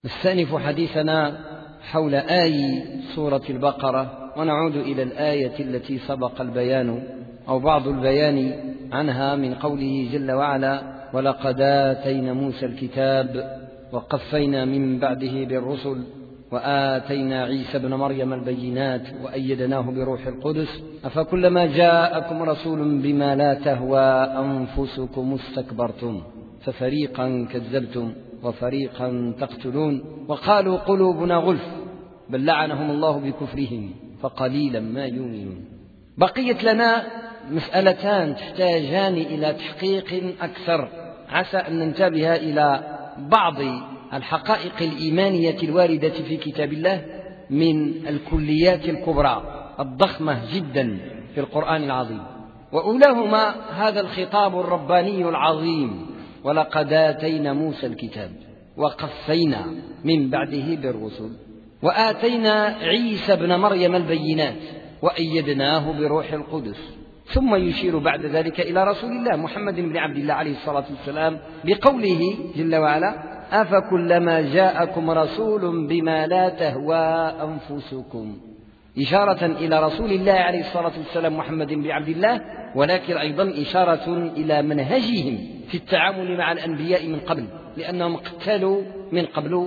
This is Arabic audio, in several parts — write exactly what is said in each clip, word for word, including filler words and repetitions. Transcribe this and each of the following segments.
نستأنف حديثنا حول آي سورة البقرة، ونعود إلى الآية التي سبق البيان أو بعض البيان عنها من قوله جل وعلا: ولقد آتينا موسى الكتاب وقفينا من بعده بالرسل وآتينا عيسى ابن مريم البينات وأيدناه بروح القدس أفكلما جاءكم رسول بما لا تهوى أنفسكم استكبرتم ففريقا كذبتم وفريقا تقتلون وقالوا قلوبنا غلف بل لعنهم الله بكفرهم فقليلا ما يؤمنون. بقيت لنا مسألتان تحتاجان إلى تحقيق أكثر، عسى أن ننتبه إلى بعض الحقائق الإيمانية الواردة في كتاب الله من الكليات الكبرى الضخمة جدا في القرآن العظيم. وأولاهما هذا الخطاب الرباني العظيم: ولقد آتينا موسى الكتاب وقفينا من بعده بالرسل وآتينا عيسى ابن مريم البينات وأيدناه بروح القدس. ثم يشير بعد ذلك إلى رسول الله محمد بن عبد الله عليه الصلاة والسلام بقوله جل وعلا: أفكلما جاءكم رسول بما لا تهوى أنفسكم، إشارة إلى رسول الله عليه الصلاة والسلام محمد بن عبد الله، ولكن أيضا إشارة إلى منهجهم في التعامل مع الأنبياء من قبل، لأنهم قتلوا من قبل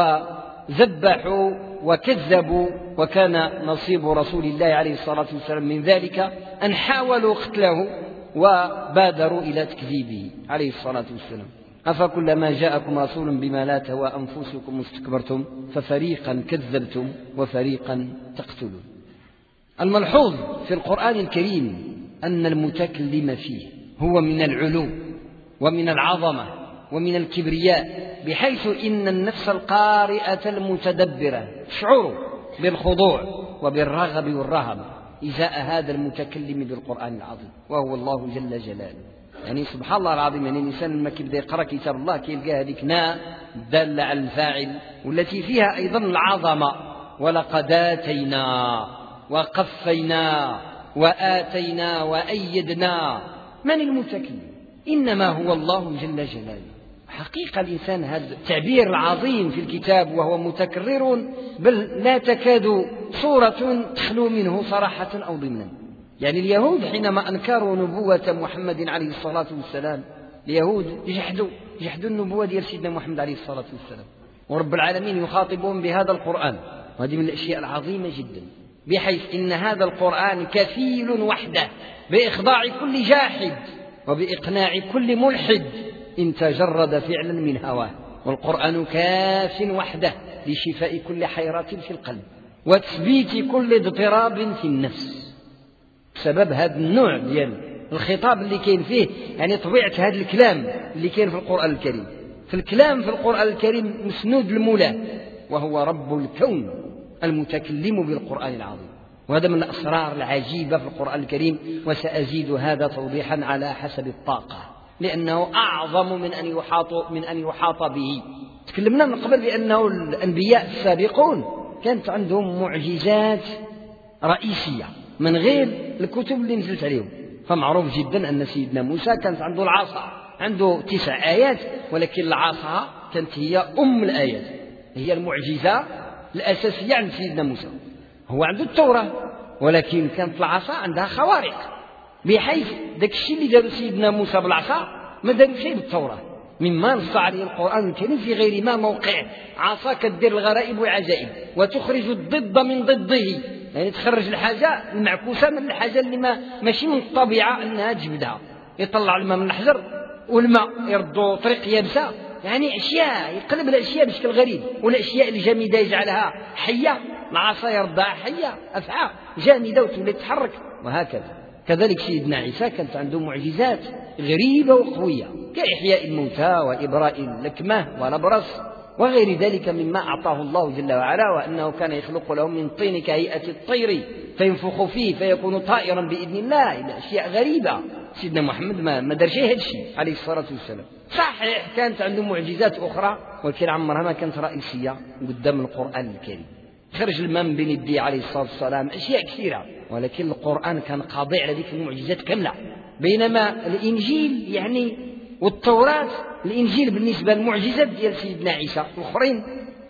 وذبحوا وكذبوا، وكان نصيب رسول الله عليه الصلاة والسلام من ذلك أن حاولوا قتله وبادروا إلى تكذيبه عليه الصلاة والسلام. أفكلما جاءكم رسول بما لا تهوى أنفسكم استكبرتم ففريقا كذبتم وفريقا تقتلون. الملحوظ في القرآن الكريم أن المتكلم فيه هو من العلو ومن العظمة ومن الكبرياء، بحيث إن النفس القارئة المتدبرة تشعر بالخضوع وبالرغب والرهبة إزاء هذا المتكلم بالقرآن العظيم وهو الله جل جلاله. يعني سبحان الله العظيم، يعني الإنسان لما كيبدا يقرأ كتاب الله كيلقى هذيك ناء دالة على الفاعل والتي فيها أيضا العظمة: ولقد آتينا وقفينا وآتينا وأيدنا. من المتكلم؟ إنما هو الله جل جلاله. حقيقة الإنسان هذا التعبير العظيم في الكتاب وهو متكرر، بل لا تكاد صورة تخلو منه صراحة أو ضمنا. يعني اليهود حينما أنكروا نبوة محمد عليه الصلاة والسلام، اليهود جحدوا جحدوا النبوة ديال سيدنا محمد عليه الصلاة والسلام، ورب العالمين يخاطبهم بهذا القرآن، وهذه من الأشياء العظيمة جدا، بحيث إن هذا القرآن كفيل وحده بإخضاع كل جاحد وبإقناع كل ملحد إن تجرد فعلا من هواه. والقرآن كاف وحده لشفاء كل حيرة في القلب وتثبيت كل اضطراب في النفس، بسبب هذا النوع ديال الخطاب اللي كاين فيه، يعني طبيعة هذا الكلام اللي كاين في القرآن الكريم. في الكلام في القرآن الكريم مسنود المولى وهو رب الكون المتكلم بالقرآن العظيم، وهذا من الأسرار العجيبة في القرآن الكريم. وسأزيد هذا توضيحا على حسب الطاقة، لأنه أعظم من أن يحاط من أن يحاط به. تكلمنا من قبل بأنه الأنبياء السابقون كانت عندهم معجزات رئيسية من غير الكتب اللي نزلت عليهم. فمعروف جدا أن سيدنا موسى كانت عنده العصا، عنده تسع آيات، ولكن العصا كانت هي أم الآيات، هي المعجزة الأساسية عند سيدنا موسى. هو عنده التوراة، ولكن كانت العصا عندها خوارق، بحيث ذاك الشيء اللي داروا سيدنا موسى بالعصا ما داروا شيء بالتوراة، مما نص عليه القرآن الكريم في غير ما موقع. عصا كدير الغرائب والعجائب وتخرج الضد من ضده، يعني تخرج الحاجة المعكوسة من الحاجة اللي ما ماشي من الطبيعة أنها تجبدها. يطلع الماء من الحجر والماء يردو طريق يابسة، يعني أشياء يقلب الأشياء بشكل غريب، والأشياء الجامدة يجعلها حية، العصا يردها حية أفعى جامدة وتولي تتحرك، وهكذا. كذلك سيدنا عيسى كانت عنده معجزات غريبة وقوية كإحياء الموتى وإبراء الأكمه والأبرص وغير ذلك مما أعطاه الله جل وعلا، وأنه كان يخلق لهم من طين كهيئة الطير فينفخ فيه فيكون طائرا بإذن الله، إلى أشياء غريبة. سيدنا محمد ما ما دار شيء هذا الشيء عليه الصلاة والسلام. صحيح كانت عنده معجزات أخرى، ولكن عمرها ما كانت رئيسية قدام القرآن الكريم. خرج الماء من بين يديه عليه الصلاة والسلام، أشياء كثيرة، ولكن القرآن كان قاضي على ذيك المعجزات كاملة. بينما الإنجيل يعني والتوراة، الإنجيل بالنسبة للمعجزات ديال سيدنا عيسى، الآخرين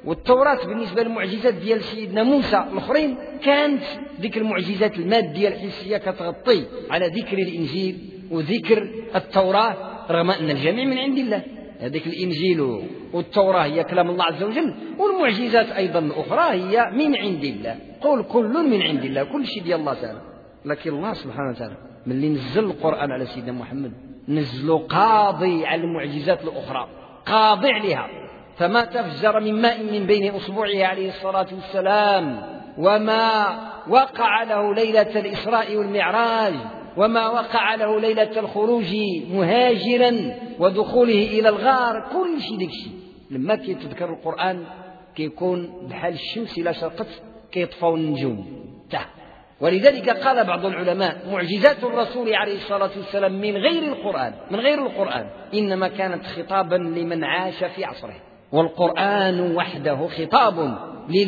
والتوراة بالنسبة للمعجزات ديال سيدنا موسى الآخرين كانت ذيك المعجزات المادية الحسية كتغطي على ذكر الإنجيل وذكر التوراة، رغم أن الجميع من عند الله. هذيك الإنجيل والتوراة هي كلام الله عز وجل، والمعجزات أيضا الأخرى هي من عند الله. قل كل من عند الله، كل شيء ديال الله تعالى. لكن الله سبحانه وتعالى من اللي نزل القرآن على سيدنا محمد نزلوا قاضي على المعجزات الأخرى، قاضي عليها. فما تفجر من ماء من بين أصبعه عليه الصلاة والسلام، وما وقع له ليلة الإسراء والمعراج، وما وقع له ليلة الخروج مهاجرا ودخوله إلى الغار، كل شيء ديك الشيء لما كيتذكر القرآن كيكون بحال الشمس إلى شرقت كيطفوا النجوم تحت. ولذلك قال بعض العلماء معجزات الرسول عليه الصلاة والسلام من غير القرآن من غير القرآن إنما كانت خطابا لمن عاش في عصره، والقرآن وحده خطاب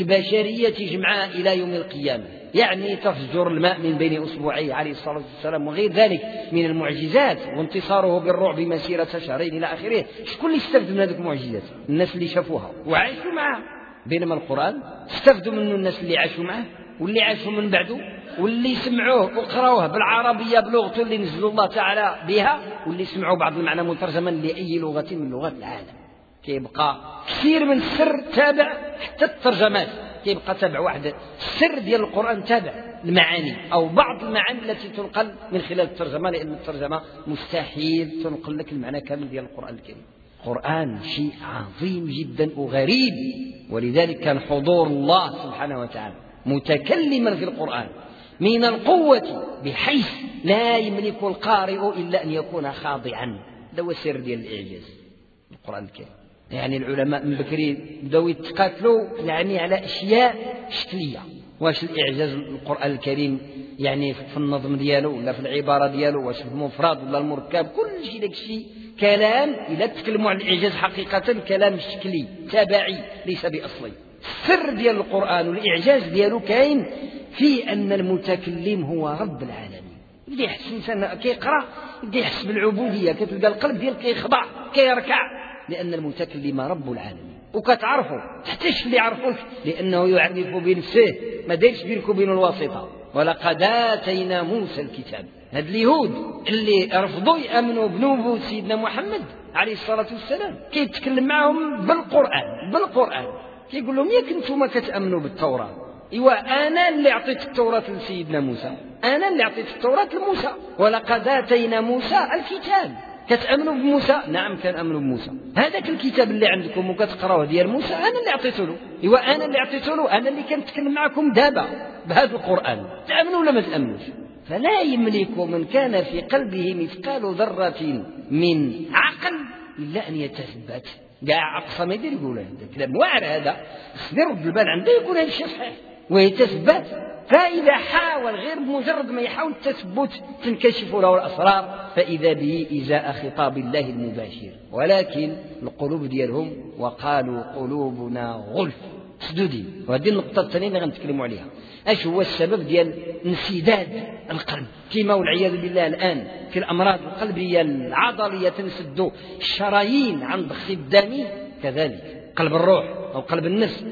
للبشرية جمعاء إلى يوم القيامة. يعني تفجر الماء من بين أصبعيه عليه الصلاة والسلام وغير ذلك من المعجزات، وانتصاره بالرعب مسيرة شهرين إلى آخره. شكون اللي استفدوا من هذه المعجزات؟ الناس اللي شافوها وعاشوا معها، بينما القرآن استفدوا منه الناس اللي عاشوا معه واللي عاشوا من بعده واللي سمعوه وقراوه بالعربية بلغته اللي نزل الله تعالى بها، واللي سمعوا بعض المعنى مترجما لأي لغة من لغات العالم. كيبقى كثير من السر تابع، حتى الترجمات كيبقى تابع واحد. السر ديال القرآن تابع المعاني أو بعض المعاني التي تنقل من خلال الترجمة، لأن الترجمة مستحيل تنقل لك المعنى كامل ديال القرآن الكريم. القرآن شيء عظيم جدا وغريب، ولذلك كان حضور الله سبحانه وتعالى متكلما في القرآن من القوة بحيث لا يملك القارئ إلا أن يكون خاضعا. هذا هو السر ديال الإعجاز القرآن الكريم. يعني العلماء من بكري بداو يتقاتلوا يعني على أشياء شكلية، واش الإعجاز القرآن الكريم يعني في النظم ديالو ولا في العبارة ديالو، واش في المفرد ولا المركب، كل شيء داك الشيء كلام. إذا تكلموا عن الإعجاز حقيقة كلام شكلي تبعي ليس بأصلي. السر ديال القرآن والإعجاز ديالو كاين في أن المتكلم هو رب العالمين. يبدا يحس الإنسان كيقرأ يبدا يحس بالعبودية، كتلقى القلب ديالك كيخضع كيركع، لأن المتكلم رب العالمين. وكتعرفه حتى اللي يعرفوك لأنه يعرف بنفسه، ما دايرش بينك وبين الواسطة. ولقد آتينا موسى الكتاب. هاد اليهود اللي رفضوا يأمنوا بنبوة سيدنا محمد عليه الصلاة والسلام كيتكلم معهم بالقرآن بالقرآن كيقول لهم ياك انتم كتأمنوا بالتوراة، إيوا أنا اللي أعطيت التوراة لسيدنا موسى، أنا اللي أعطيت التوراة لموسى. ولقد آتينا موسى الكتاب. كتأمنوا بموسى؟ نعم كنأمنوا بموسى. هذاك الكتاب اللي عندكم وكتقراوه ديال موسى أنا اللي أعطيته له، إيوا أنا اللي أعطيته له، أنا اللي كنتكلم معكم دابا بهذا القرآن. تأمنوا ولا ما تأمنوش؟ فلا يملك من كان في قلبه مثقال ذرة من عقل إلا أن يتثبت. قاع أقصى ما يدير يقول هذا كلام واعر، هذا يرد البال عنده يقول هذا الشيء صحيح ويتثبت. فإذا حاول غير بمجرد ما يحاول التثبت تنكشف له الأسرار، فإذا به إزاء خطاب الله المباشر. ولكن القلوب ديالهم وقالوا قلوبنا غلف سدودي. وهذه النقطة الثانية اللي غنتكلموا عليها، اش هو السبب ديال انسداد القلب؟ كما والعياذ بالله الآن في الأمراض القلبية العضلية تنسد الشرايين عن ضخ الدم، كذلك قلب الروح أو قلب النفس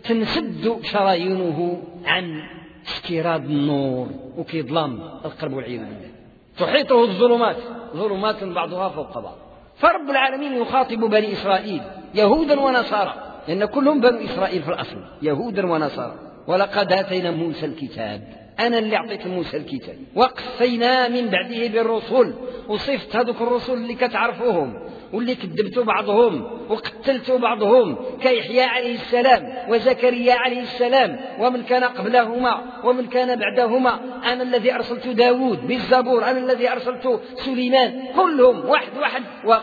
تنسد شرايينه عن استيراد النور وكيظلم القلب والعياذ بالله. تحيطه الظلمات ظلمات بعضها فوق بعض. فرب العالمين يخاطب بني إسرائيل يهودا ونصارى، لأن كلهم بنو إسرائيل في الأصل يهودا ونصارى. ولقد آتينا موسى الكتاب، أنا اللي أعطيت موسى الكتاب. وقفينا من بعده بالرسل، وصفت هذوك الرسل اللي كتعرفوهم واللي كذبتوا بعضهم وقتلتوا بعضهم كيحيى عليه السلام وزكريا عليه السلام ومن كان قبلهما ومن كان بعدهما. أنا الذي أرسلت داود بالزبور، أنا الذي أرسلت سليمان، كلهم واحد واحد.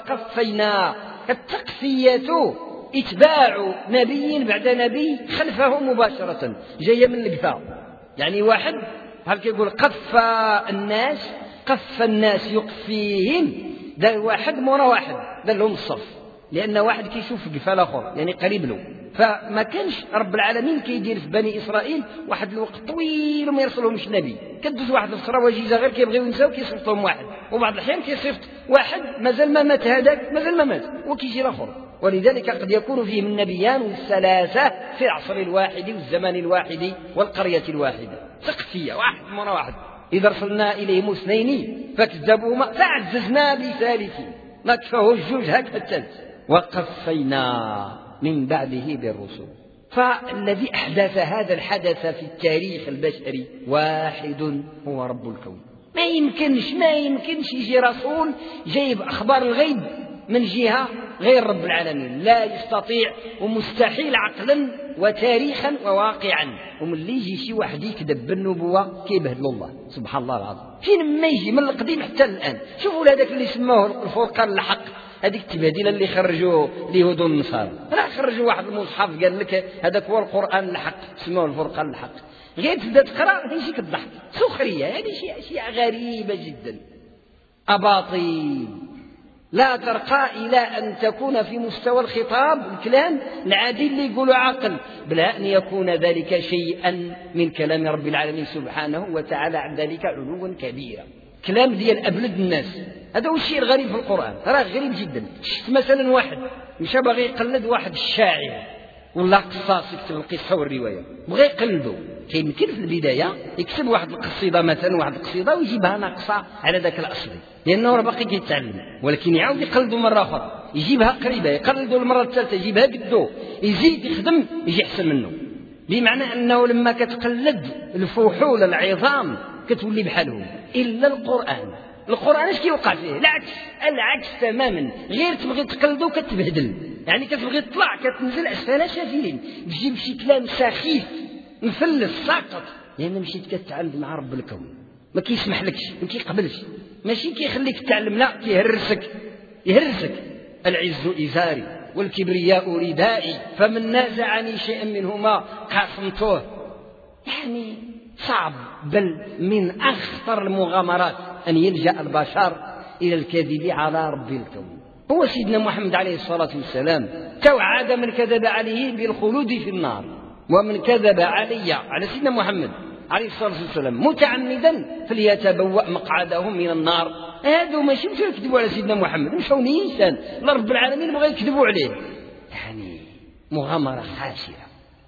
وقفينا، التقفية اتباع نبي بعد نبي خلفه مباشرة، جاية من القفا. يعني واحد هل كيقول قف الناس، قف الناس يقفيهم، دار واحد مورا واحد دار لهم الصف، لأن واحد كيشوف قفا الآخر يعني قريب له. فما كانش رب العالمين كيدير في بني إسرائيل واحد الوقت طويل وما يرسلهمش نبي. كدوز واحد الفترة وجيزة غير كيبغيو ينساو كيصيفطهم واحد، وبعض الأحيان كيصيفط واحد مازال ما مات، هذاك مازال ما مات وكيجي الآخر. ولذلك قد يكون فيهم النبيان الثلاثة في العصر الواحد والزمان الواحد والقرية الواحدة، سقفية واحد من واحد. إذا أرسلنا إليهم اثنين فكذبوهما فعززنا بثالث ما كفاه الجوج هكذا الثالث وقفينا من بعده بالرسل. فالذي أحدث هذا الحدث في التاريخ البشري واحد هو رب الكون. ما يمكنش ما يمكنش يجي رسول جايب أخبار الغيب من جهة غير رب العالمين، لا يستطيع ومستحيل عقلا وتاريخا وواقعا. ومن اللي يجي شي واحد يكذب بالنبوة كيبهدل الله سبحان الله العظيم. فين ما يجي من القديم حتى الآن. شوفوا هذاك اللي سموه الفرقان الحق، هذيك التبهديله اللي خرجوا اليهود والنصارى، راه خرجوا واحد المصحف قال لك هذاك هو القرآن الحق سموه الفرقان الحق، غير تبدا تقرا يجيك الضحك سخريه. هذه شيء شيء غريبه جدا، أباطيل لا ترقى إلى أن تكون في مستوى الخطاب الكلام العادي اللي يقولوا عقل، بل أن يكون ذلك شيئا من كلام رب العالمين سبحانه وتعالى، عن ذلك علوا كبيرا. كلام ديال أبلد الناس. هذا هو الشيء الغريب في القرآن، راه غريب جدا. شفت مثلا واحد مشى باغي يقلد واحد الشاعر ولا قصاص يكتب القصة والرواية، بغى يقلده. كيمكن في البداية يكتب واحد القصيدة مثلا واحد القصيدة ويجيبها ناقصة على ذاك الأصلي لأنه راه باقي كيتعلم، ولكن يعاود يقلده مرة أخرى يجيبها قريبة، يقلده المرة الثالثة يجيبها قدو، يزيد يخدم يجي أحسن منه. بمعنى أنه لما كتقلد الفحول العظام كتولي بحالهم. إلا القرآن، القرآن اش كيوقع فيه؟ العكس العكس تماما، غير تبغي تقلده كتبهدل، يعني كتبغي تطلع كتنزل أسفل سافلين، تجيب شي كلام سخيف مفلس ساقط، لأن مشيت كتعلم مع رب الكون ما كيسمح لكش ما كيقبلش، ماشي كيخليك تتعلم، لا كيهرسك يهرسك. العز إزاري والكبرياء ردائي فمن نازعني شيئا منهما قاسمته. يعني صعب، بل من أخطر المغامرات أن يلجأ البشر إلى الكذب على رب الكون. هو سيدنا محمد عليه الصلاة والسلام توعد من كذب عليه بالخلود في النار، ومن كذب علي على سيدنا محمد عليه الصلاة والسلام متعمدا فليتبوأ مقعده من النار. هذا ماشي مشاو يكذبوا على سيدنا محمد، مشاو إنسان لا رب العالمين بغى يكذبوا عليه، يعني مغامرة خاسرة.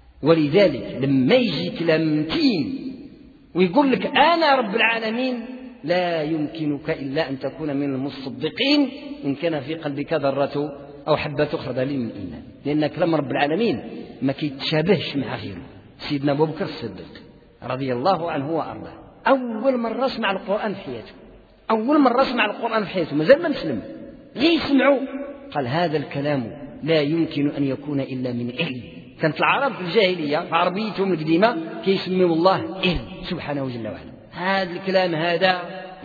ولذلك لما يجي كلام متين ويقول لك أنا رب العالمين، لا يمكنك إلا أن تكون من المصدقين إن كان في قلبك ذرة أو حبة خردل من إيمان، لأن كلام رب العالمين ما كيتشابهش مع غيره. سيدنا أبو بكر الصديق رضي الله عنه وأرضاه أول مرة سمع القرآن في حياته، أول مرة سمع القرآن في حياته مازال ما مسلم، غير يسمعوا قال هذا الكلام لا يمكن أن يكون إلا من علم. كانت العرب في الجاهلية في عربيتهم القديمة كيسميوا الله علم سبحانه جل وعلا. هذا الكلام هذا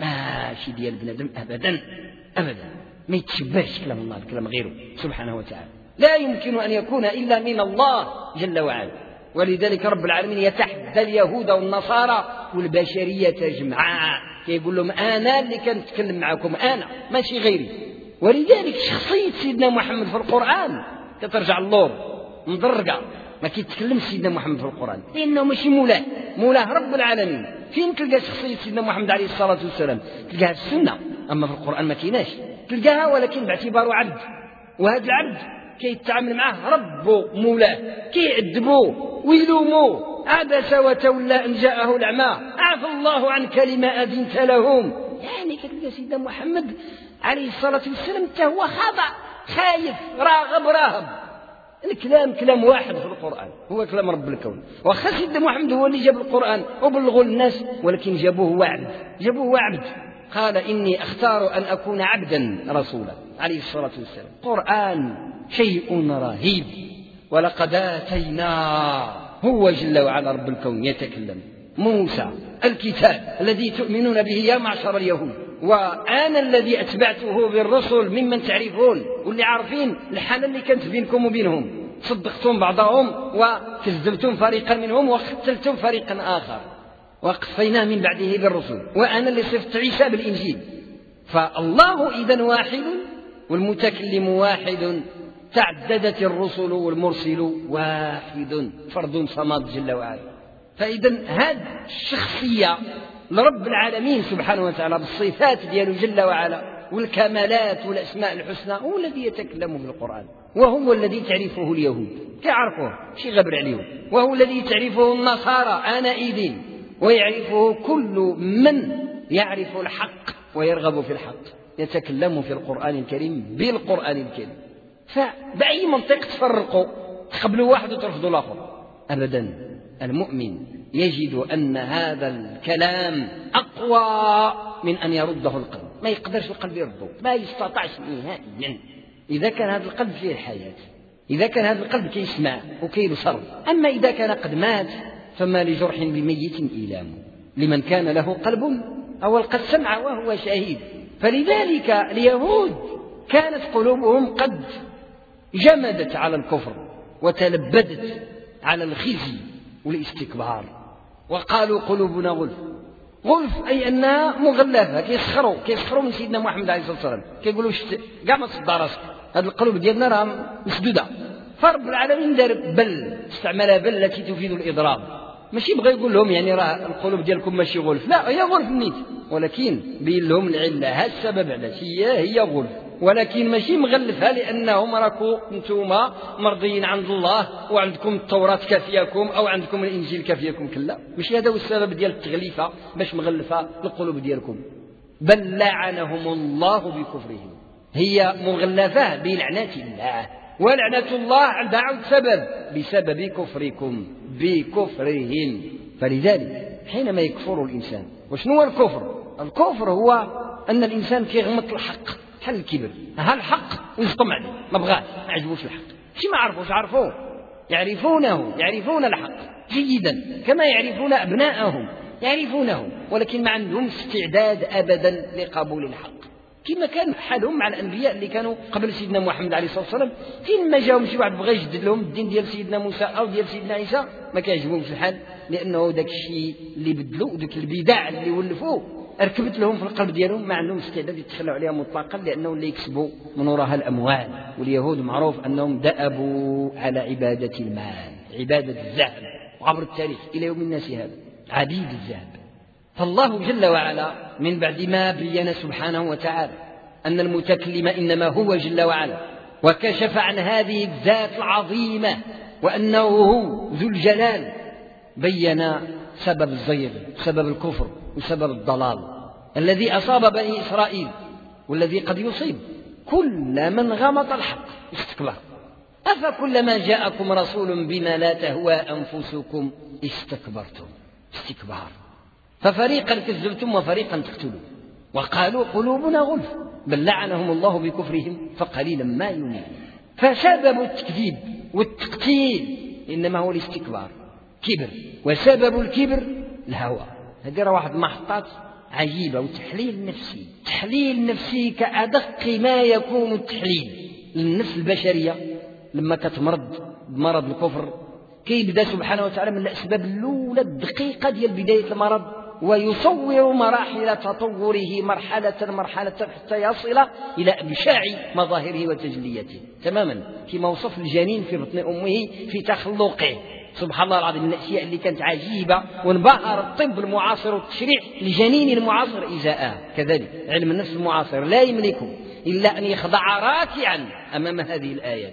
ماشي ديال بنادم أبدا أبدا، ما يتشبهش كلام الله بكلام غيره سبحانه وتعالى، لا يمكن أن يكون إلا من الله جل وعلا. ولذلك رب العالمين يتحدى اليهود والنصارى والبشرية جمعاء، كيقول لهم أنا اللي كنتكلم معكم أنا ماشي غيري. ولذلك شخصية سيدنا محمد في القرآن كترجع اللور مضرقة، ما كيتكلمش سيدنا محمد في القرآن لأنه ماشي مولاه، مولاه رب العالمين. فين تلقى شخصية سيدنا محمد عليه الصلاة والسلام؟ تلقاها في السنة، أما في القرآن ما كيناش تلقاها، ولكن باعتباره عبد، وهذا العبد كيتعامل معه رب مولاه، كيعذبوه ويلوموه عبس وتولى أن جاءه الأعمى عفى الله عنك لما أذنت لهم. يعني كتلقى سيدنا محمد عليه الصلاة والسلام حتى هو خاضع خايف راغب راهب. الكلام كلام واحد في القرآن هو كلام رب الكون، وخا سيدنا محمد هو اللي جاب القرآن وبلغوا للناس، ولكن جابوه وعبد، جابوه وعبد. قال إني أختار أن أكون عبدا رسولا عليه الصلاة والسلام. القرآن شيء رهيب، ولقد آتينا هو جل وعلا رب الكون يتكلم موسى الكتاب الذي تؤمنون به يا معشر اليهود، وأنا الذي أتبعته بالرسل ممن تعرفون، واللي عارفين الحالة اللي كانت بينكم وبينهم، صدقتم بعضهم وكذبتم فريقا منهم وقتلتم فريقا آخر، وقفينا من بعده بالرسل، وأنا اللي صفت عيسى بالإنجيل. فالله إذن واحد والمتكلم واحد، تعددت الرسل والمرسل واحد، فرد صمد جل وعلا. فإذا هذه الشخصية لرب العالمين سبحانه وتعالى بالصفات دياله جل وعلا والكمالات والأسماء الحسنى هو الذي يتكلم في القرآن. وهو الذي تعرفه اليهود كيعرفوه شي غبر عليهم، وهو الذي تعرفه النصارى آنئذ، ويعرفه كل من يعرف الحق ويرغب في الحق، يتكلم في القرآن الكريم بالقرآن الكريم. فبأي منطق تفرقوا تقبلوا واحد وترفضوا الآخر؟ أبدا. المؤمن يجد أن هذا الكلام أقوى من أن يرده القلب، ما يقدرش القلب يرده، ما يستطيعش نهائيا. إذا كان هذا القلب فيه الحياة، إذا كان هذا القلب كيسمع وكيبصر. أما إذا كان قد مات فما لجرح بميت إيلام، لمن كان له قلب أو قد سمع وهو شهيد. فلذلك اليهود كانت قلوبهم قد جمدت على الكفر وتلبدت على الخزي والاستكبار، وقالوا قلوبنا غلف. غلف أي أنها مغلفة، كيسخروا كيسخروا من سيدنا محمد عليه الصلاة والسلام، كيقولوا كاع ما تصدى راسك، هذه القلوب ديالنا راه مسدودة. فرب العالمين دار بل، استعملها بل التي تفيد الإضراب، ماشي بغى يقول لهم يعني راه القلوب ديالكم ماشي غلف، لا هي غلف نيت، ولكن بين لهم العلة، ها السبب علاش هي هي غلف، ولكن ماشي مغلفها لأنهم راكو نتوما مرضيين عند الله وعندكم التوراة كافياكم أو عندكم الإنجيل كافياكم، كلا ماشي هذا هو السبب ديال التغليفة باش مغلفة القلوب ديالكم. بل لعنهم الله بكفرهم، هي مغلفة بلعنة الله، ولعنة الله عندها عود سبب بسبب كفركم بكفرهم. فلذلك حينما يكفر الإنسان، وشنو هو الكفر؟ الكفر هو أن الإنسان كيغمط الحق بحال الكبر، ها الحق ويسطم عليه، ما بغاش، ما عجبوش الحق، شي ما عرفوش، عرفوه، يعرفونه، يعرفون الحق جيدا كما يعرفون أبناءهم، يعرفونه، ولكن ما عندهم استعداد أبدا لقبول الحق، كما كان حالهم مع الأنبياء اللي كانوا قبل سيدنا محمد عليه الصلاة والسلام. فين ما جاهم شي واحد بغى يجدد لهم الدين ديال سيدنا موسى أو ديال سيدنا عيسى ما كيعجبهمش الحال، لأنه داك الشيء اللي بدلوا وداك البدع اللي ولفوه ركبت لهم في القلب ديالهم، ما عندهم استعداد يتخلوا عليها مطلقا، لأنهم اللي يكسبوا من وراها الأموال. واليهود معروف أنهم دأبوا على عبادة المال، عبادة الذهب، وعبر التاريخ إلى يوم الناس هذا عبيد الذهب. فالله جل وعلا من بعد ما بين سبحانه وتعالى أن المتكلم إنما هو جل وعلا، وكشف عن هذه الذات العظيمة وأنه هو ذو الجلال، بين سبب الزيغ، سبب الكفر، وسبب الضلال الذي أصاب بني إسرائيل، والذي قد يصيب كل من غمط الحق استكبر. أفكلما جاءكم رسول بما لا تهوى أنفسكم استكبرتم، استكبار، ففريقا كذبتم وفريقا تقتلون، وقالوا قلوبنا غلف، بل لعنهم الله بكفرهم فقليلا ما يؤمنون. فسبب التكذيب والتقتيل إنما هو الاستكبار، كبر، وسبب الكبر الهوى. هذه راه واحد المحطات عجيبة، وتحليل نفسي، تحليل نفسي كأدق ما يكون التحليل للنفس البشرية لما كتمرض بمرض الكفر. كيبدأ سبحانه وتعالى من الأسباب الأولى الدقيقة ديال بداية المرض، ويصور مراحل تطوره مرحلة مرحلة حتى يصل إلى أبشاع مظاهره وتجلياته، تماما كما وصف الجنين في بطن أمه في تخلقه. سبحان الله العظيم، من الأشياء اللي كانت عجيبة، وانبهر الطب المعاصر والتشريع الجنين المعاصر إزاءه. كذلك علم النفس المعاصر لا يملك إلا أن يخضع راكعا أمام هذه الآيات.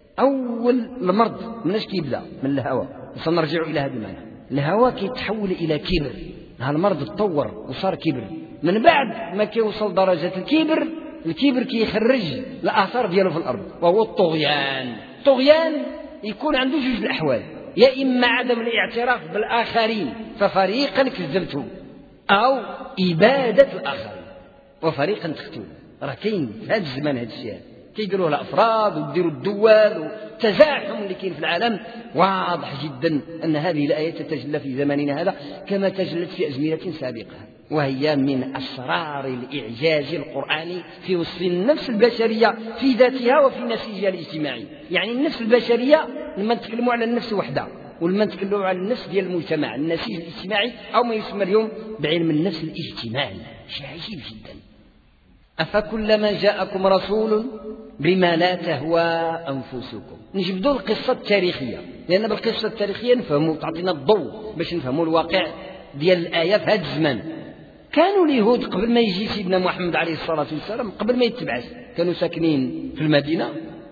أول المرض مناش كيبدأ من الهوى، وسنرجع إلى هذا المعنى. الهوى كيتحول إلى كبر، هذا المرض تطور وصار كبر. من بعد ما كيوصل درجة الكبر، الكبر كيخرج الآثار دياله في الأرض، وهو الطغيان. الطغيان يكون عنده جوج الأحوال، يا إما عدم الاعتراف بالآخرين ففريقا كذبتهم، أو إبادة الآخرين وفريقا تقتلون. راه كاين في هذا الزمان هذا الشيء كيديروه الأفراد ويديروا الدول، والتزاحم اللي كاين في العالم واضح جدا أن هذه الآية تتجلى في زماننا هذا كما تجلت في أزمنة سابقة، وهي من أسرار الإعجاز القرآني في وصف النفس البشرية في ذاتها وفي نسيجها الاجتماعي. يعني النفس البشرية لما نتكلموا على النفس وحدها، ولما نتكلموا على النفس ديال المجتمع، النسيج الاجتماعي أو ما يسمى اليوم بعلم النفس الاجتماعي، شيء عجيب جدا. أفكلما جاءكم رسول بما لا تهوى أنفسكم. نجبدوا القصة التاريخية، لأن بالقصة التاريخية نفهموا، تعطينا الضوء باش نفهموا الواقع ديال الآية في هذا الزمان. كانوا اليهود قبل ما يجي سيدنا محمد عليه الصلاة والسلام، قبل ما يتبعث، كانوا ساكنين في المدينة،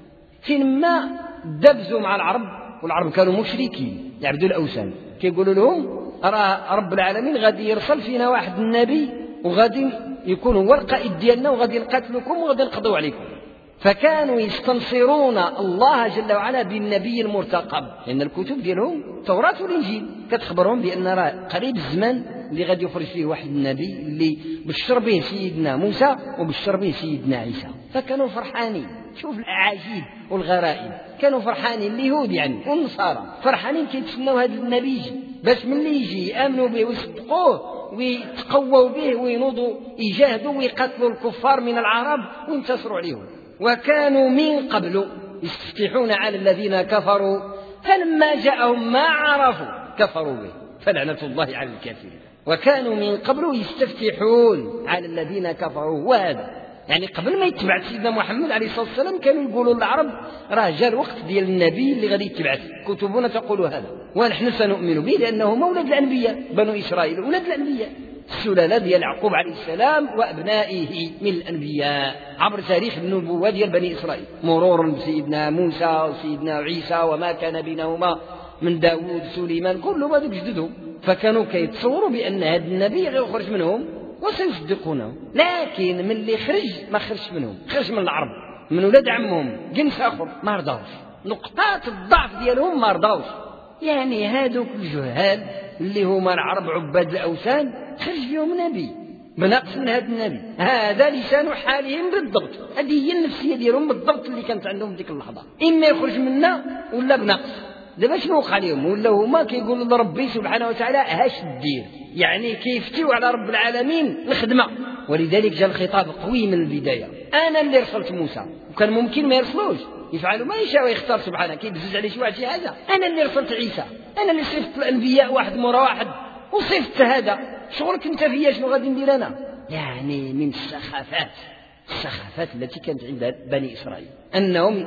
فين ما دبزوا مع العرب، والعرب كانوا مشركين يعبدوا الأوثان، كيقولوا لهم راه رب العالمين غادي يرسل فينا واحد النبي وغادي يكون هو القائد ديالنا وغادي نقاتلكم وغادي نقضوا عليكم. فكانوا يستنصرون الله جل وعلا بالنبي المرتقب، لأن الكتب ديالهم التوراة والإنجيل كتخبرهم بأن راه قريب الزمان اللي غادي يخرج فيه واحد النبي اللي بشر به سيدنا موسى وبشر به سيدنا عيسى. فكانوا فرحانين. شوف الأعاجيب والغرائب، كانوا فرحانين اليهود يعني والنصارى فرحانين كيتسناو هذا النبي يجي، باش من اللي يجي يآمنوا به ويصدقوه ويتقووا به وينوضوا يجاهدوا ويقتلوا الكفار من العرب وينتصروا عليهم. وكانوا من قبل يستفتحون على الذين كفروا فلما جاءهم ما عرفوا كفروا به فلعنة الله على الكافرين. وكانوا من قبل يستفتحون على الذين كفروا، وهذا يعني قبل ما يتبعث سيدنا محمد عليه الصلاة والسلام كانوا يقولوا للعرب راه جاء الوقت ديال النبي اللي غادي يتبعث، كتبنا تقول هذا ونحن سنؤمن به لأنه مولد الأنبياء، بنو إسرائيل ولد الأنبياء، السلالة ديال يعقوب عليه السلام وأبنائه من الأنبياء عبر تاريخ النبوة ديال بني إسرائيل، مرورا بسيدنا موسى وسيدنا عيسى وما كان بينهما من داود سليمان، كل هذوك جددهم. فكانوا كيتصوروا بأن هذا النبي غيخرج منهم وسيصدقونه، لكن من اللي خرج ما خرج منهم، خرج من العرب من ولاد عمهم جنس آخر ما رضاوش، نقطات الضعف ديالهم ما رضاوش. يعني هذوك الجهال اللي هما العرب عباد الأوثان خرج فيهم نبي بنقص من هذا النبي، هذا لسان حالهم بالضبط، هذه هي النفسية ديالهم بالضبط اللي كانت عندهم ديك اللحظة، إما يخرج منا ولا بنقص. دابا شنو وقع لهم؟ ولا هما كيقولوا لربي سبحانه وتعالى هاش الدير، يعني كيفتيو على رب العالمين الخدمة. ولذلك جاء الخطاب قوي من البداية، أنا اللي رسلت موسى، وكان ممكن ما يرسلوش يفعلوا ما يشاء ويختار سبحانه، كيبزز عليه شي واحد شي حاجة. أنا اللي رسلت عيسى، أنا اللي صيفت الأنبياء واحد مرة واحد وصيفت هذا، شغلك أنت فيا شنو غادي ندير أنا؟ يعني من السخافات السخافات التي كانت عند بني إسرائيل أنهم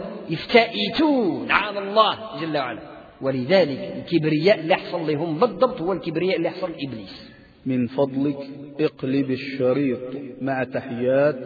يفتئتون على الله جل وعلا. ولذلك الكبرياء اللي حصل لهم بالضبط هو الكبرياء اللي حصل لإبليس. من فضلك اقلب الشريط مع تحيات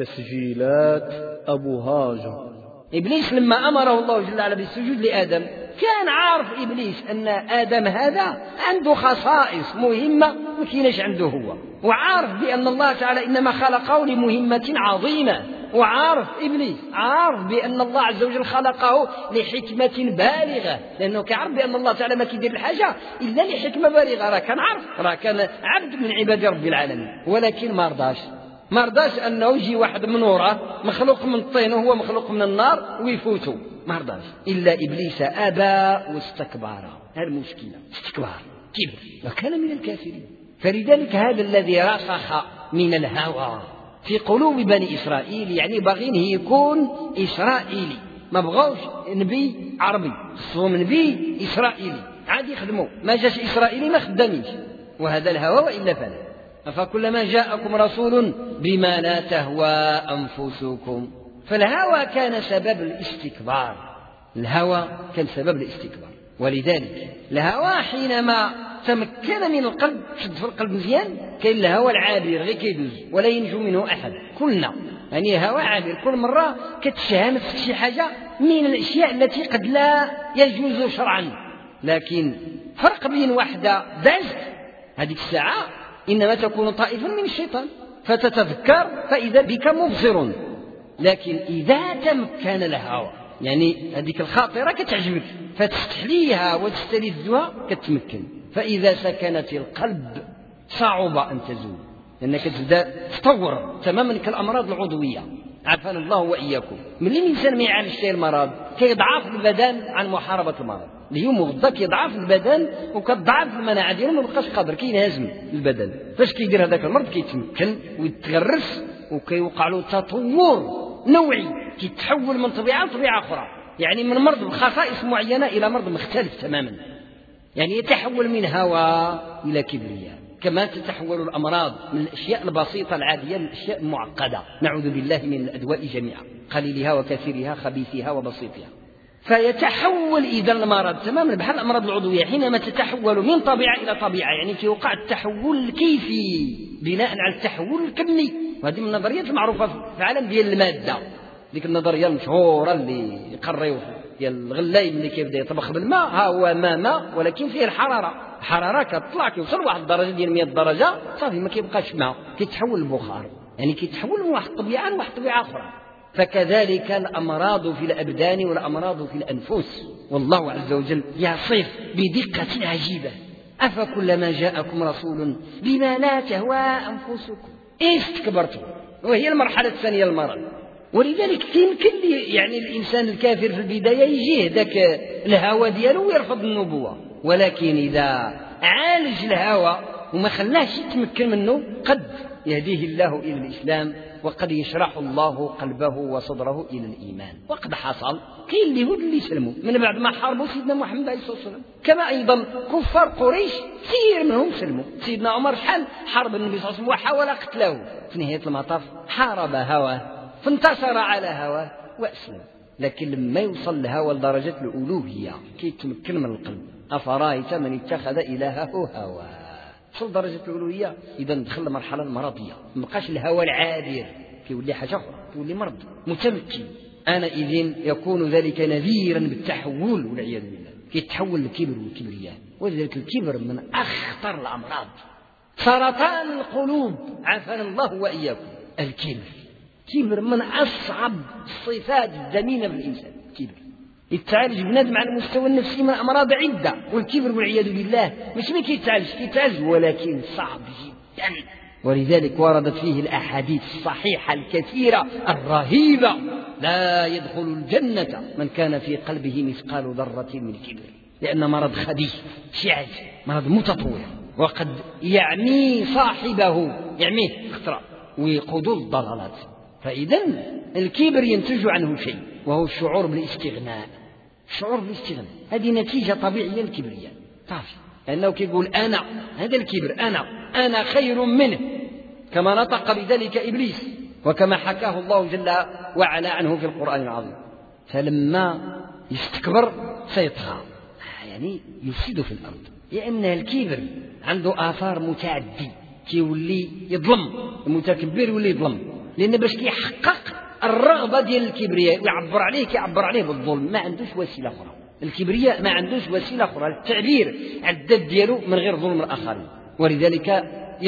تسجيلات أبو هاجر. إبليس لما أمره الله جل وعلا بالسجود لآدم كان عارف إبليس أن آدم هذا عنده خصائص مهمة ما كايناش عنده هو، وعارف بأن الله تعالى إنما خلقه لمهمة عظيمة، وعارف إبليس عارف بأن الله عز وجل خلقه لحكمة بالغة، لأنه كعرف بأن الله تعالى ما كيدير الحاجة إلا لحكمة بالغة، راه كان عارف راه كان عبد من عباد رب العالمين، ولكن ما رضاش ما رضاش أنه يجي واحد من وراه مخلوق من الطين وهو مخلوق من النار ويفوتوا، ما رضاش. إلا إبليس أبى واستكبر، هذه المشكلة، استكبار كبر وكان من الكافرين. فلذلك هذا الذي رسخ من الهوى في قلوب بني إسرائيل، يعني باغين يكون إسرائيلي، ما بغوش نبي عربي، خصهم نبي إسرائيلي عادي يخدموا، ما جاش إسرائيلي ما خداميش، وهذا الهوى وإلا فلا. فكلما جاءكم رسول بما لا تهوى أنفسكم، فالهوى كان سبب الاستكبار، الهوى كان سبب الاستكبار. ولذلك الهوى حينما تمكن من القلب، شد في القلب مزيان، كاين الهوى العابر غير كيدوز ولا ينجو منه أحد، كلنا يعني هوى عابر، كل مرة كتشهى نفسك شي حاجة من الأشياء التي قد لا يجوز شرعا، لكن فرق بين وحدة دازت هذيك الساعة إنما تكون طائفا من الشيطان فتتذكر فإذا بك مبصر. لكن إذا تمكن الهوى يعني هذيك الخاطرة كتعجبك فتستحليها وتستلذها كتمكن، فإذا سكنت القلب صعب أن تزول، لأنك تبدأ تطور تماما كالأمراض العضوية، عافانا الله وإياكم. من الإنسان ما يعالجش المرض كيضعف البدن عن محاربة المرض، اليوم وغدا كيضعف البدن وكتضعف المناعة ديالو ما بقاش قادر كينهزم البدن، فاش كيدير هذاك المرض كيتمكن ويتغرس وكيوقع له تطور نوعي، كيتحول من طبيعة لطبيعة أخرى، يعني من مرض بخصائص معينة إلى مرض مختلف تماما، يعني يتحول من هوى إلى كبرياء، كما تتحول الأمراض من الأشياء البسيطة العادية للأشياء المعقدة، نعوذ بالله من الأدواء جميعا، قليلها وكثيرها خبيثها وبسيطها. فيتحول إذا المرض تماما بحال الأمراض العضوية حينما تتحول من طبيعة إلى طبيعة، يعني كيوقع التحول الكيفي بناء على التحول الكمي، وهذه من النظريات المعروفة في العالم ديال المادة، ديك النظريه المشهوره اللي يقريو ديال الغلاي ملي كيبدا يطبخ بالماء، ها هو ماء ماء ولكن فيه الحراره، الحراره كتطلع كيوصل لواحد الدرجه ديال مية درجه صافي ما كيبقاش ماء، كيتحول لبخار، يعني كيتحول من واحد الطبيعه لواحد الطبيعه اخرى. فكذلك الامراض في الابدان والامراض في الانفس، والله عز وجل يصف بدقه عجيبه: افكلما جاءكم رسول بما لا تهوى انفسكم استكبرتم، وهي المرحله الثانيه للمرض. ولذلك يمكن يعني الانسان الكافر في البدايه يجيه ذاك الهوى ديالو ويرفض النبوه، ولكن اذا عالج الهوى وما خلاش يتمكن منه قد يهديه الله الى الاسلام، وقد يشرح الله قلبه وصدره الى الايمان. وقد حصل كاين اليهود اللي سلموا من بعد ما حاربوا سيدنا محمد عليه الصلاه والسلام، كما ايضا كفار قريش كثير منهم سلموا. سيدنا عمر شحال حارب النبي صلى الله عليه وسلم وحاول قتله، في نهايه المطاف حارب هواه فانتصر على هواه واسلم. لكن لما يوصل الهوى لدرجه الالوهيه كيتمكن من القلب. افرايت من اتخذ الهه هواه، وصل درجه الالوهيه اذا دخل المرحله المرضيه، ما بقاش الهوى العابر، كيولي حاجه اخرى، كيولي مرض متمكن. انا اذن يكون ذلك نذيرا بالتحول والعياذ بالله، كيتحول الكبر والكبرياء. ولذلك الكبر من اخطر الامراض، سرطان القلوب، عافانا الله واياكم. الكبر كبر من أصعب الصفات الذميمة في الإنسان. كبر يتعالج بنادم على المستوى النفسي من أمراض عدة، والكبر والعياذ بالله مش ما كيتعالج، كيتعالج ولكن صعب جدا. ولذلك وردت فيه الأحاديث الصحيحة الكثيرة الرهيبة: لا يدخل الجنة من كان في قلبه مثقال ذرة من كبر، لأن مرض خبيث شعج، مرض متطور، وقد يعمي صاحبه، يعميه خطرة ويقود الضلالات. فإذا الكبر ينتج عنه شيء، وهو الشعور بالاستغناء. الشعور بالاستغناء هذه نتيجة طبيعية للكبرياء، طافي، لأنه كيقول أنا، هذا الكبر، أنا أنا خير منه، كما نطق بذلك إبليس، وكما حكاه الله جل وعلا عنه في القرآن العظيم. فلما يستكبر سيطغى، يعني يفسد في الأرض، لأن الكبر عنده آثار متعدية، كيولي يظلم، المتكبر يولي يظلم، لأن باش كيحقق الرغبة ديال الكبرياء ويعبر عليه كيعبر عليه بالظلم، ما عندوش وسيلة أخرى. الكبرياء ما عندوش وسيلة أخرى للتعبير عن الذات ديالو من غير ظلم الآخرين، ولذلك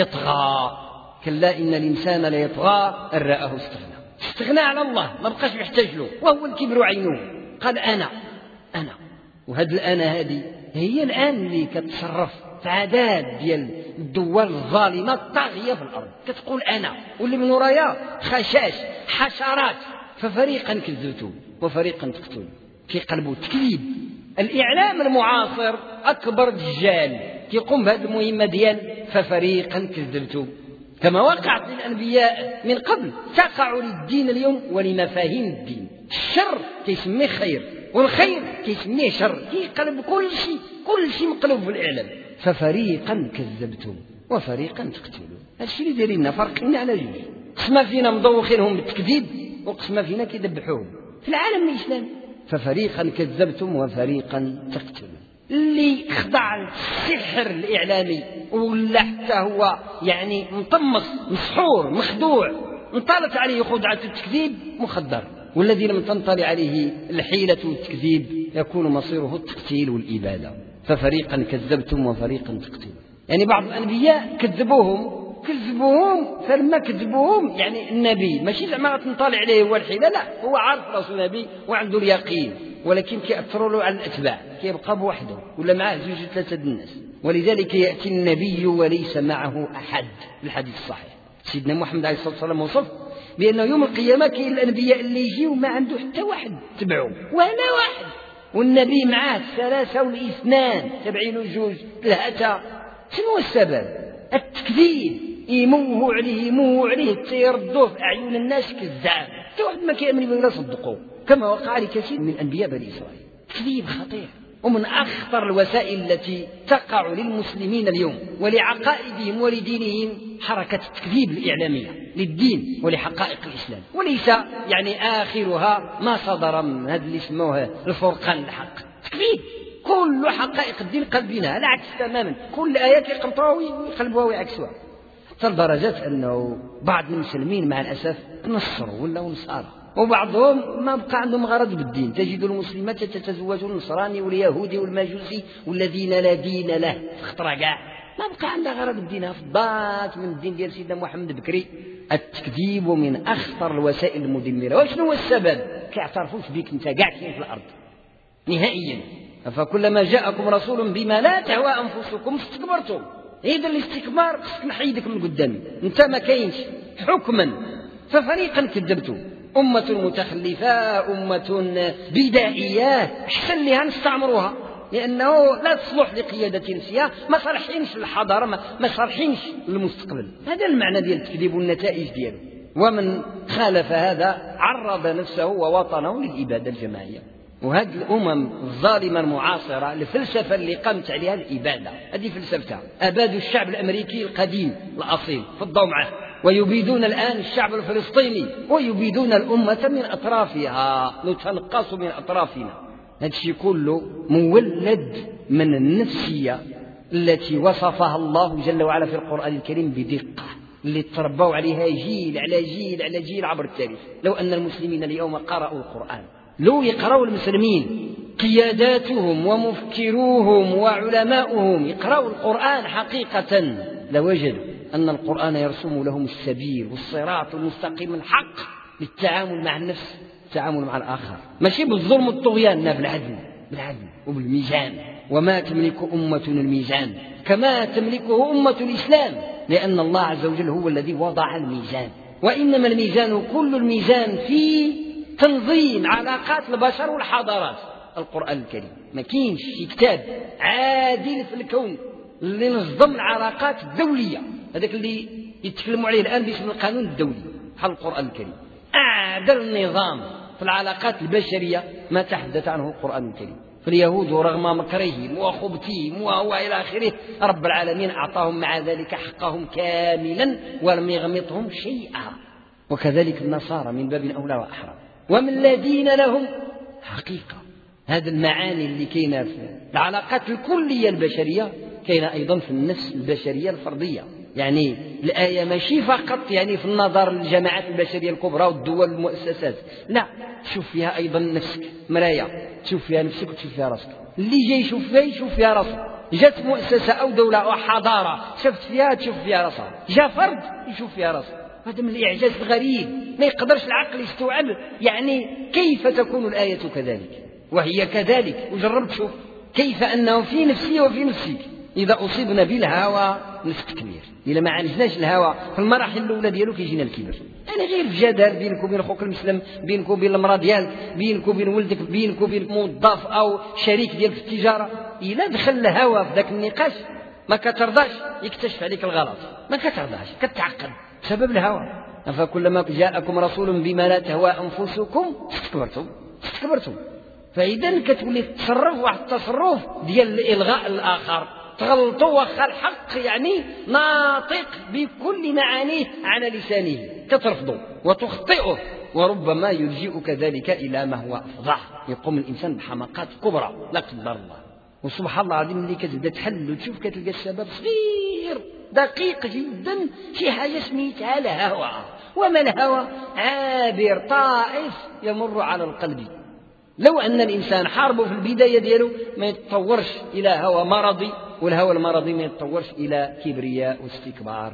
يطغى. كلا إن الإنسان لا يطغى أن رآه استغنى، استغنى على الله، ما بقاش محتاج له، وهو الكبر عينه. قال أنا أنا وهذا الأنا هذه هي الآن اللي كتصرف في عداد ديال الدول الظالمة الطاغية في الأرض، كتقول أنا، واللي من ورايا خشاش حشرات. ففريقا كذبتم وفريقا تقتلون، كيقلبوا التكذيب. الإعلام المعاصر أكبر دجال كيقوم بهذه المهمة ديال ففريقا كذبتم، كما وقعت للأنبياء من قبل تقع للدين اليوم ولمفاهيم الدين. الشر كيسميه خير، والخير كيسميه شر، كيقلب كل شيء، كل شيء مقلوب في الإعلام. ففريقا كذبتم وفريقا تقتلون. هادشي اللي دايرين فرقنا على جوج، قسمة فينا مدوخينهم بالتكذيب، وقسمة فينا كيذبحوهم في العالم الإسلامي. ففريقا كذبتم وفريقا تقتلون. اللي خضع للسحر الإعلامي ولا حتى هو يعني مطمس مسحور مخدوع، انطلت عليه خدعة التكذيب مخدر، والذي لم تنطلي عليه الحيلة والتكذيب يكون مصيره التقتيل والإبادة. ففريقا كذبتم وفريقا تقتلون، يعني بعض الأنبياء كذبوهم كذبوهم فلما كذبوهم يعني النبي ماشي زعما تنطلع عليه هو الحيلة، لا، هو عارف راسه نبي وعنده اليقين، ولكن كيأثروا له على الأتباع، كيبقى بوحده ولا معه زوج ثلاثة الناس. ولذلك يأتي النبي وليس معه أحد. الحديث الصحيح سيدنا محمد عليه الصلاة والسلام وصف بأنه يوم القيامة كاين الأنبياء اللي يجيوا ما عنده حتى واحد تبعه، ولا واحد، والنبي معاه الثلاثة والاثنان تبعين جوج ثلاثة. شنو السبب؟ التكذيب، يموهوا عليه يموهوا عليه حتى يردوه في أعين الناس كذاب، حتى واحد ما كيأمن ولا صدقوه، كما وقع لكثير من أنبياء بني إسرائيل. تكذيب خطير، ومن أخطر الوسائل التي تقع للمسلمين اليوم ولعقائدهم ولدينهم حركة التكذيب الإعلامية للدين ولحقائق الإسلام، وليس يعني آخرها ما صدر من هذا اللي يسموه الفرقان الحق. تكذيب كل حقائق الدين قلبينها، العكس تماما، كل آية يقمطوها ويقلبوها ويعكسوها، حتى لدرجة أنه بعض المسلمين مع الأسف نصروا ولا نصارى، وبعضهم ما بقى عندهم غرض بالدين. تجد المسلمات تتزوج النصراني واليهودي والمجوسي والذين لا دين له خطرة كاع، ما بقى عندها غرض بالدين، فضات من الدين ديال سيدنا محمد بكري. التكذيب من أخطر الوسائل المدمرة. وشنو هو السبب؟ كيعترفوش بك انت كاع كاين في الأرض نهائيا. فكلما جاءكم رسول بما لا تهوى أنفسكم استكبرتم. إذا الاستكبار خصك نحيدك من قدامي، انت ما كاينش حكما. ففريقا كذبتم، أمة متخلفة، أمة بدائية، أحسن لها نستعمروها لأنه لا تصلح لقيادة نفسها، ما صالحينش للحضارة، ما صالحينش للمستقبل. هذا المعنى ديال التكذيب والنتائج دياله. ومن خالف هذا عرض نفسه ووطنه للإبادة الجماعية. وهذه الأمم الظالمة المعاصرة الفلسفة اللي قامت عليها الإبادة، هذه فلسفتها. أبادوا الشعب الأمريكي القديم الأصيل فضوا معه، ويبيدون الآن الشعب الفلسطيني، ويبيدون الأمة من أطرافها، نتنقص من أطرافنا. هذا الشيء كله مولد من النفسية التي وصفها الله جل وعلا في القرآن الكريم بدقة، اللي تربوا عليها جيل على جيل على جيل عبر التاريخ. لو أن المسلمين اليوم قرأوا القرآن، لو يقرأوا المسلمين قياداتهم ومفكروهم وعلماؤهم يقرأوا القرآن حقيقة، لوجدوا أن القرآن يرسم لهم السبيل والصراط المستقيم الحق للتعامل مع النفس، التعامل مع الآخر، ماشي بالظلم والطغيان، لا، بالعدل، بالعدل وبالميزان. وما تملك أمة الميزان كما تملكه أمة الإسلام، لأن الله عز وجل هو الذي وضع الميزان. وإنما الميزان كل الميزان في تنظيم علاقات البشر والحضارات. القرآن الكريم ما كاينش شي كتاب عادل في الكون اللي نظم العلاقات الدولية، هذاك اللي يتكلموا عليه الآن باسم القانون الدولي، بحال القرآن الكريم. أعدل نظام في العلاقات البشرية ما تحدث عنه القرآن الكريم. فاليهود رغم مكرهم وخبثهم وإلى آخره، رب العالمين أعطاهم مع ذلك حقهم كاملا ولم يغمطهم شيئا. وكذلك النصارى من باب أولى وأحرى. ومن الذين لهم حقيقة هذا المعاني اللي كاينه في العلاقات الكلية البشرية كاينه أيضا في النفس البشرية الفردية. يعني الآية ماشي فقط يعني في النظر للجماعات البشرية الكبرى والدول والمؤسسات، لا، تشوف فيها أيضا نفسك مرايا، تشوف فيها نفسك وتشوف فيها راسك. اللي جاي يشوف فيها يشوف فيها راسه. جات مؤسسة أو دولة أو حضارة شفت فيها تشوف فيها راسها، جاء فرد يشوف فيها راسه. هذا من الإعجاز الغريب، ما يقدرش العقل يستوعب يعني كيف تكون الآية كذلك وهي كذلك. وجرب تشوف كيف أنه في نفسي وفي نفسك. إذا أصيبنا بالهوى نستكبر، إذا ما عالجناش الهوى في المراحل الأولى ديالو كيجينا الكبر. أنا غير في جدل بينك وبين أخوك المسلم، بينك وبين المرأة ديالك، بينك وبين ولدك، بينك وبين موظف أو شريك ديالك في التجارة. إذا دخل الهوى في ذاك النقاش ما كترضاش يكتشف عليك الغلط، ما كترضاش، كتعقد بسبب الهوى. فكلما جاءكم رسول بما لا تهوى أنفسكم استكبرتم استكبرتم. فإذا كتولي تتصرف واحد التصرف ديال إلغاء الآخر، تغلطوا واخا الحق يعني ناطق بكل معانيه على لسانه، كترفضوا وتخطئه، وربما يلجئك ذلك إلى ما هو أفظع. يقوم الإنسان بحماقات كبرى لا قدر الله. وسبحان الله العظيم اللي كتبدا تحل وتشوف كتلقى السبب صغير دقيق جدا، شي حاجة سميتها الهوى. وما الهوى؟ عابر طائف يمر على القلب. لو أن الإنسان حاربه في البداية ديالو ما يتطورش إلى هوى مرضي، والهوى المرضي ما يتطورش إلى كبرياء واستكبار،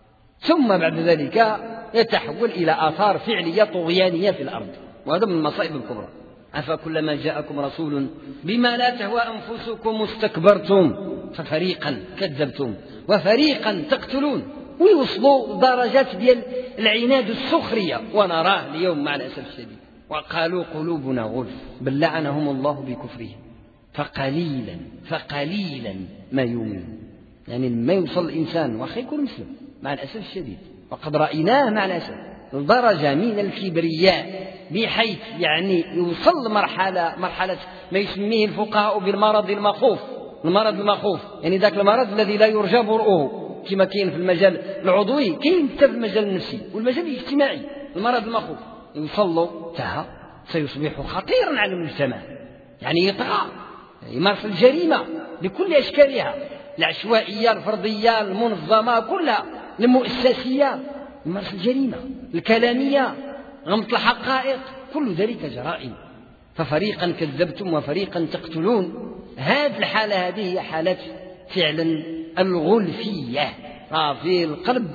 ثم بعد ذلك يتحول إلى آثار فعلية طغيانية في الأرض. وهذا من المصائب الكبرى. أفكلما جاءكم رسول بما لا تهوى أنفسكم استكبرتم ففريقا كذبتم وفريقا تقتلون. ويوصلوا درجات ديال العناد السخرية، ونراه اليوم مع الأسف الشديد. وقالوا قلوبنا غلف، بل لعنهم الله بكفرهم فقليلا فقليلا ما يؤمنون. يعني لما يوصل الإنسان وخا يكون مسلم مع الأسف الشديد، وقد رأيناه مع الأسف الدرجة من الكبرياء بحيث يعني يوصل لمرحلة مرحلة ما يسميه الفقهاء بالمرض المخوف. المرض المخوف يعني ذاك المرض الذي لا يرجى برؤه، كما كاين في المجال العضوي كاين حتى في المجال النفسي والمجال الاجتماعي. المرض المخوف يوصل له تها سيصبح خطيرا على المجتمع، يعني يطغى، يمارس الجريمة بكل أشكالها، العشوائية الفردية المنظمة كلها، المؤسسية، يمارس الجريمة الكلامية، غمط الحقائق، كل ذلك جرائم. ففريقا كذبتم وفريقا تقتلون. هذه الحالة هذه هي حالة فعلا الغلفية، في القلب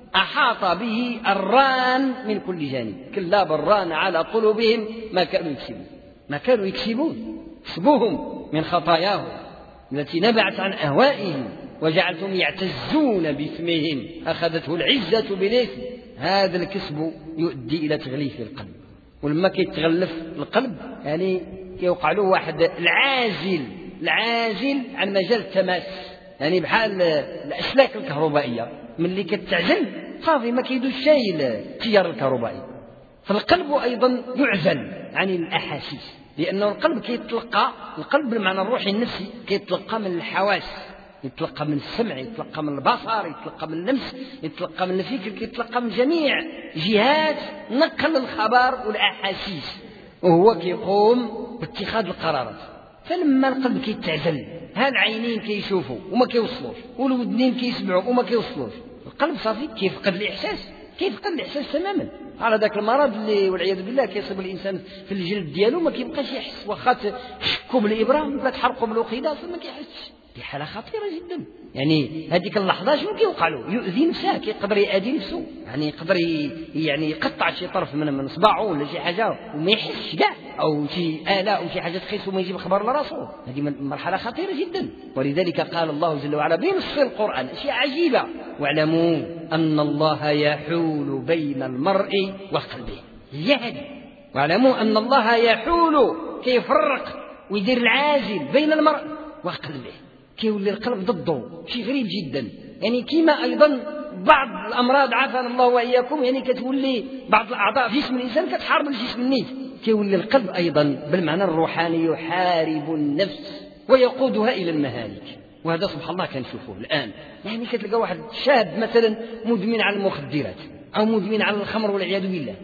أحاط به الران من كل جانب. كلا بالران على قلوبهم ما كانوا يكسبون، ما كانوا يكسبون كسبوهم من خطاياهم التي نبعت عن أهوائهم وجعلتهم يعتزون باسمهم، أخذته العزة بالإثم. هذا الكسب يؤدي إلى تغليف القلب، ولما كيتغلف القلب يعني كيوقع له واحد العازل العازل عن مجال التماس، يعني بحال الأسلاك الكهربائية ملي كتعزل صافي ما كيدوش شيء التيار الكهربائي. فالقلب أيضا يعزل عن الأحاسيس، لأنه القلب كيتلقى، القلب بالمعنى الروحي النفسي كيتلقى من الحواس، يتلقى من السمع، يتلقى من البصر، يتلقى من اللمس، يتلقى من الفكر، يتلقى من جميع جهات نقل الخبر والأحاسيس، وهو كيقوم باتخاذ القرارات. فلما القلب كيتعزل، هالعينين كيشوفوا وما كيوصلوش، والودنين كيسمعوا وما كيوصلوش، القلب صافي كيفقد الإحساس، كيفقد الإحساس تماما. على ذاك المرض اللي والعياذ بالله كيصيب الإنسان في الجلد ديالو ما كيبقاش يحس، واخا تشكوا بالإبرة ولا تحرقوا بالوقيدة ما كيحسش. دي حالة خطيرة جدا. يعني هذيك اللحظة شنو كيوقع له؟ يؤذي نفسه، كيقدر يأذي نفسه، يعني يقدر يعني يقطع شي طرف من من صباعه ولا شي حاجة وما يحسش كاع، أو شي آلة أو شي حاجة تخيس وما يجيب خبر لراسه. هذه مرحلة خطيرة جدا. ولذلك قال الله جل وعلا بنص القرآن أشياء عجيبة: واعلموا أن الله يحول بين المرء وقلبه. هي هذه، واعلموا أن الله يحول، كيفرق ويدير العازل بين المرء وقلبه، كيولي القلب ضده. شيء غريب جدا. يعني كيما أيضا بعض الأمراض عافانا الله وإياكم، يعني كتولي بعض الأعضاء في جسم الإنسان كتحارب الجسم النيت، كيولي القلب أيضا بالمعنى الروحاني يحارب النفس ويقودها إلى المهالك. وهذا سبحان الله كنشوفوه الآن. يعني كتلقى واحد شاب مثلا مدمن على المخدرات أو مدمن على الخمر والعياذ بالله،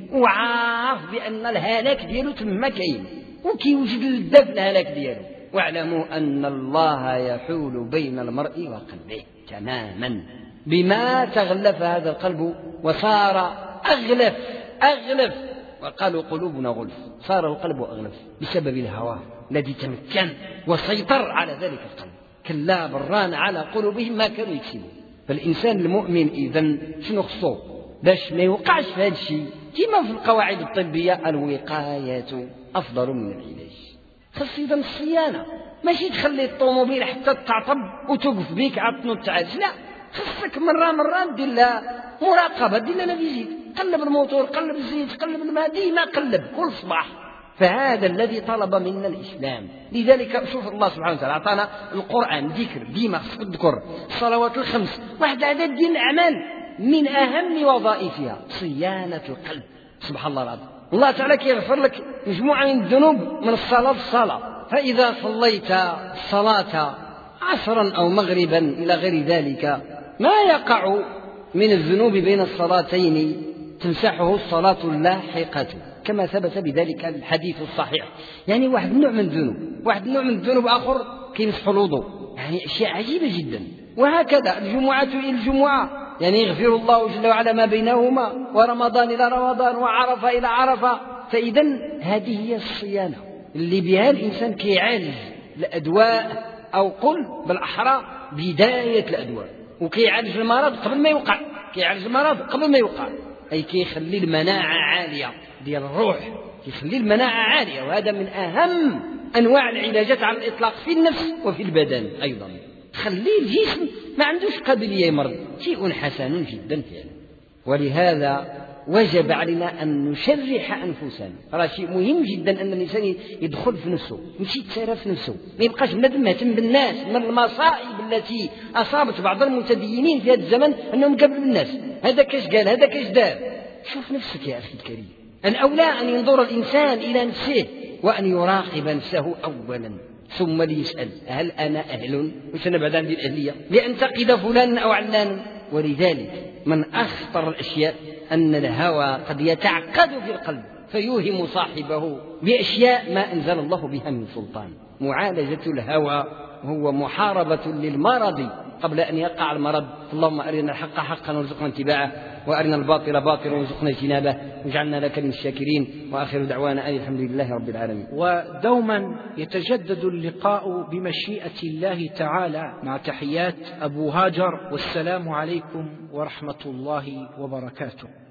وعارف بأن الهلاك ديالو تما كاين، وكيوجد اللذة في الهلاك ديالو. واعلموا أن الله يحول بين المرء وقلبه تماما. بما تغلف هذا القلب وصار أغلف أغلف وقالوا قلوبنا غلف. صار القلب أغلف بسبب الهوى الذي تمكن وسيطر على ذلك القلب. كلا بران على قلوبهم ما كانوا يكسبون. فالإنسان المؤمن إذن شنو خصو باش ما يوقعش في هذا الشيء؟ كما في القواعد الطبية: الوقاية أفضل من العلاج. خص إذن الصيانة، ماشي تخلي الطوموبيل حتى تعطب وتوقف بيك عاد تنوض تعالج، لا، خصك مرة مرة دير لها مراقبة، دير لها فيزيت، قلب الموتور، قلب الزيت، قلب الماء، ديما قلب كل صباح. فهذا الذي طلب منا الإسلام. لذلك شوف الله سبحانه وتعالى أعطانا القرآن ذكر، ديما خصك تذكر الصلوات الخمس، واحد عدد ديال الأعمال من أهم وظائفها صيانة القلب. سبحان الله العظيم. الله تعالى كيغفر لك مجموعة من الذنوب من الصلاة للصلاة. فإذا صليت الصلاة عصرا أو مغربا إلى غير ذلك، ما يقع من الذنوب بين الصلاتين تمسحه الصلاة اللاحقة، كما ثبت بذلك الحديث الصحيح. يعني واحد النوع من الذنوب واحد النوع من الذنوب آخر كيمسح الوضوء. يعني أشياء عجيبة جدا. وهكذا الجمعة إلى الجمعة، يعني يغفر الله جل وعلا ما بينهما، ورمضان إلى رمضان، وعرفة إلى عرفة. فإذا هذه هي الصيانة اللي بها الإنسان كيعالج الأدواء، أو قل بالأحرى بداية الأدواء، وكيعالج المرض قبل ما يوقع، كيعالج المرض قبل ما يوقع، أي كيخلي المناعة عالية ديال الروح، كيخلي المناعة عالية. وهذا من أهم أنواع العلاجات على الإطلاق في النفس وفي البدن أيضا. تخلي الجسم ما عندوش قابلية يمرض، شيء حسن جدا فعلا. ولهذا وجب علينا أن نشرح أنفسنا. راه شيء مهم جدا أن الإنسان يدخل في نفسه، يمشي يتسارى في نفسه، ما يبقاش بنادم مهتم بالناس. من المصائب التي أصابت بعض المتدينين في هذا الزمن أنهم قبلوا الناس، هذا كاش قال، هذا كاش دار. شوف نفسك يا أخي الكريم. الأولى أن ينظر الإنسان إلى نفسه وأن يراقب نفسه أولا، ثم ليسأل: هل أنا أهل؟ وش أنا بعد عندي الأهلية لأنتقد فلانا أو علانا؟ ولذلك من أخطر الأشياء أن الهوى قد يتعقد في القلب فيوهم صاحبه بأشياء ما أنزل الله بها من سلطان. معالجة الهوى هو محاربة للمرض قبل أن يقع المرض. اللهم أرنا الحق حقا وارزقنا اتباعه، وأرنا الباطل باطلا وارزقنا اجتنابه، واجعلنا لك من الشاكرين. وآخر دعوانا أن الحمد لله رب العالمين. ودوما يتجدد اللقاء بمشيئة الله تعالى، مع تحيات أبو هاجر، والسلام عليكم ورحمة الله وبركاته.